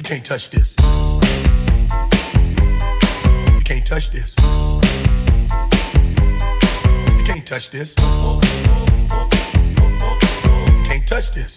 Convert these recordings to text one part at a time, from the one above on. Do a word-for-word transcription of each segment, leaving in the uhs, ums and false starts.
can't touch this. You can't touch this. You can't touch this. You can't touch this.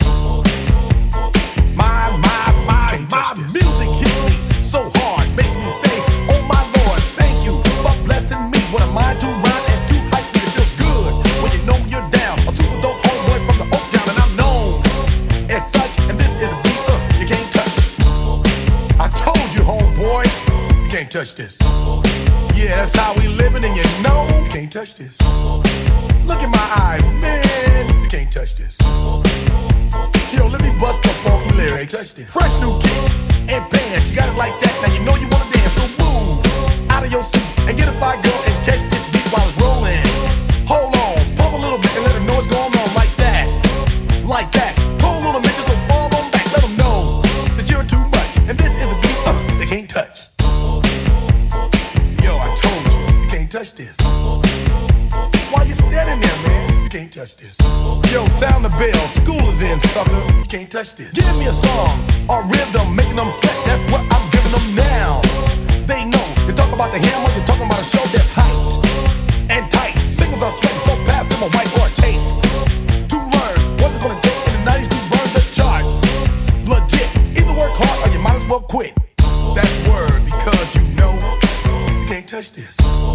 My, my, my, my music hits me so hard, makes me say, oh my Lord, thank you for blessing me. What am I to rhyme and to hype me? It feels good when you know you're down. A super dope homeboy from the Oak Town, and I'm known as such. And this is a beat uh, you can't touch. I told you, homeboy, you can't touch this. Yeah, that's how we living, and you know you can't touch this. Look in my eyes, man, you can't touch this. Yo, let me bust the funky lyrics. Fresh new kicks and bands, you got it like that. Now you know you wanna dance, so move out of your seat and get a fire girl and catch this beat while it's rolling. Hold on, pump a little bit and let them know what's going on, like that, like that. Hold on a minute, so fall on back, let them know that you're too much, and this is a beat uh, they can't touch. Yo, I told you, you can't touch this. Why you standing there, man? You can't touch this. Yo, sound the bell, school is in, sucker. You can't touch this. Give me a song or rhythm, making them sweat. That's what I'm giving them now. They know. You talk about the hammer, you're talking about a show that's hyped and tight. Singles are sweating so fast, them a white or tape. To learn what it's gonna take in the nineties to burn the charts. Legit. Either work hard or you might as well quit. That's word, because you know you can't touch this.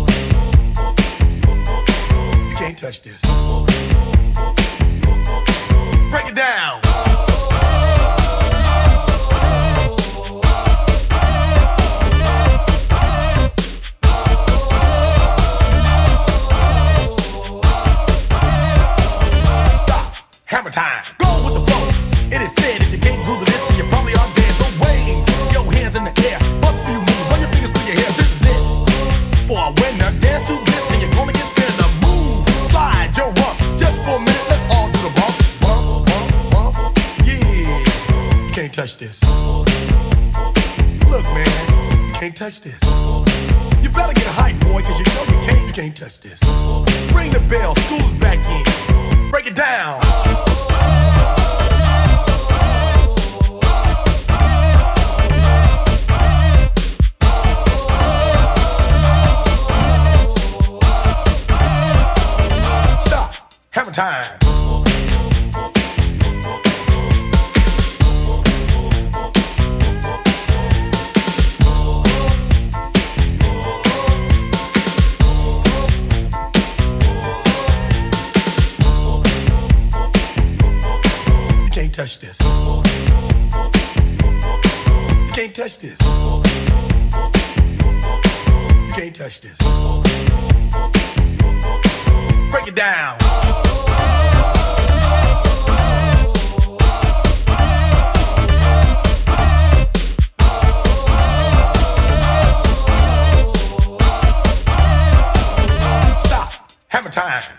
You can't touch this. Break it down. Stop. Hammer time. Go with the flow. It is said if you can't groove to this, then you probably are dead. So wave your hands in the air. Bust a few moves. Run your fingers through your hair. This is it. For a winner, dance to this, and you're gonna get there. Now move, slide your rump. Just for a minute, let's all do the bump. Bump, bump, bump. Yeah. You can't touch this. Look, man, you can't touch this. You better get hype, boy, cause you know you can't, you can't touch this. Ring the bell, school's back in. Break it down. Stop. Hammer time. You can't touch this. You can't touch this. You can't touch this. Break it down. Stop. Hammer time.